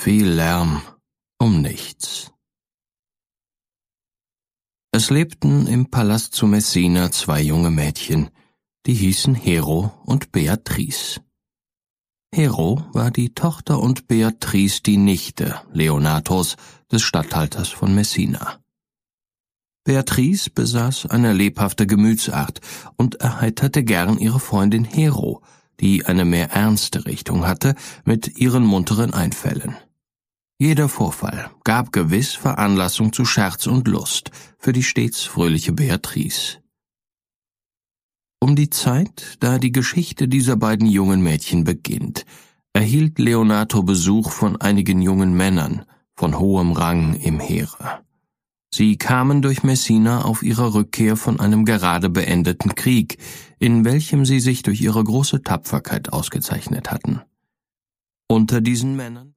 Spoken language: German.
Viel Lärm um nichts. Es lebten im Palast zu Messina 2 junge Mädchen, die hießen Hero und Beatrice. Hero war die Tochter und Beatrice die Nichte Leonatos, des Statthalters von Messina. Beatrice besaß eine lebhafte Gemütsart und erheiterte gern ihre Freundin Hero, die eine mehr ernste Richtung hatte, mit ihren munteren Einfällen. Jeder Vorfall gab gewiss Veranlassung zu Scherz und Lust für die stets fröhliche Beatrice. Um die Zeit, da die Geschichte dieser beiden jungen Mädchen beginnt, erhielt Leonato Besuch von einigen jungen Männern von hohem Rang im Heere. Sie kamen durch Messina auf ihrer Rückkehr von einem gerade beendeten Krieg, in welchem sie sich durch ihre große Tapferkeit ausgezeichnet hatten. Unter diesen Männern